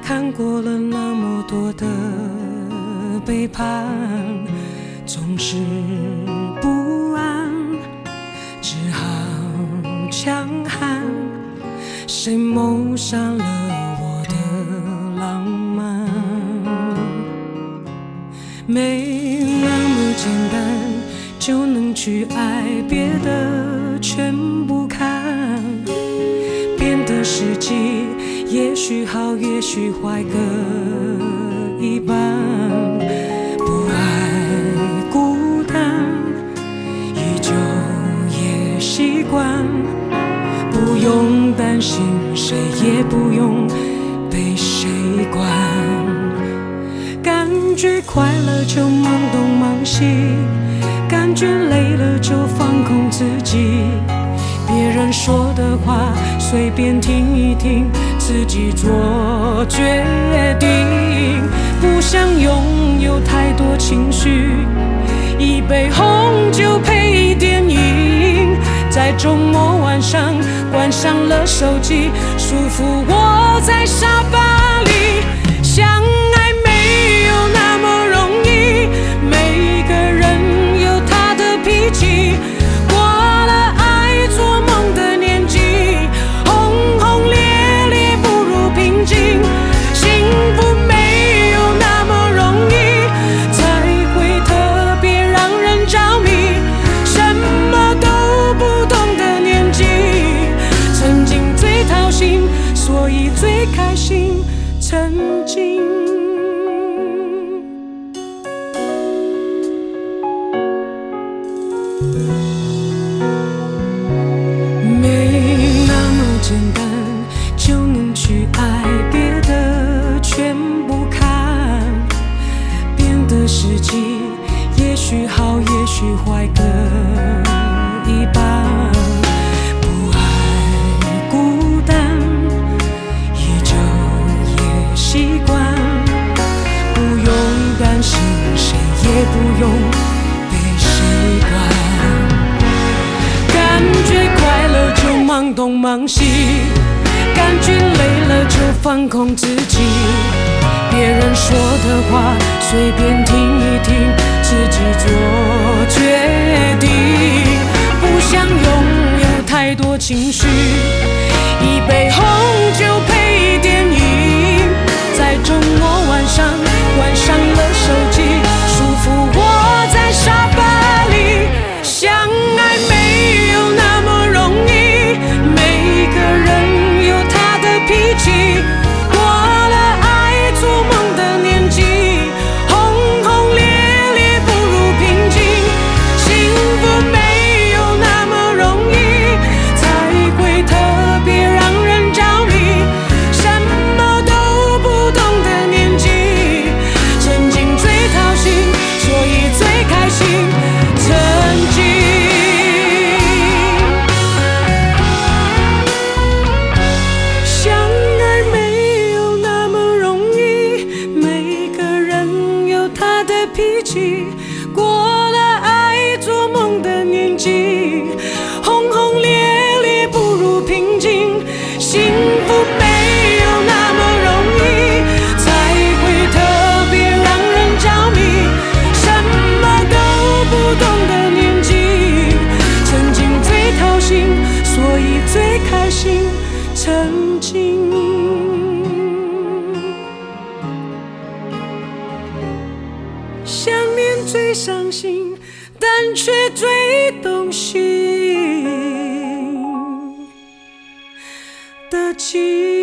看过了那么多的背叛，总是不安，只好强悍。谁谋杀了我的浪漫？没那么简单就能去爱，别的全不看。变的时机也许好也许坏各一半，不爱孤单依旧也习惯，不用担心谁也不用被谁管，感觉快乐就忙东忙西，感觉累了就放空自己，别人说的话随便听一听，自己做决定。不想拥有太多情绪，一杯红酒配电影，在周末晚上关上了手机，舒服窝在沙发里。相爱没有那么容易，每个人有他的脾气，过了爱做梦的年纪，轰轰烈烈不如平静。幸福没有那么容易，才会特别让人着迷，什么都不懂的年纪，曾经最掏心，所以最开心。曾经没那么简单就能去爱，别的全不看。变的时机也许好也许坏各一半，不爱孤单依旧也习惯，不用担心谁也不用被谁管，感觉快乐就忙东忙西，感觉累了就放空自己，别人说的话随便听一听，自己做决定。不想拥有太多情绪，一杯红酒配电影，在周末晚上关上了手机，舒服窝在沙发里。相爱没有那么容易，每个人有他的脾气，过了爱做梦的年纪，轰轰烈烈不如平静。幸福没有那么容易，才会特别让人着迷，什么都不懂的年纪，曾经最掏心，所以最开心。曾经相爱没有那么容易，每个人有他的脾气，过了爱做梦的年纪，轰轰烈烈不如平静。幸福没有那么容易，才会特别让人着迷，什么都不懂的年纪，曾经最掏心，所以最开心。曾经想念最伤心，但却最动心的情。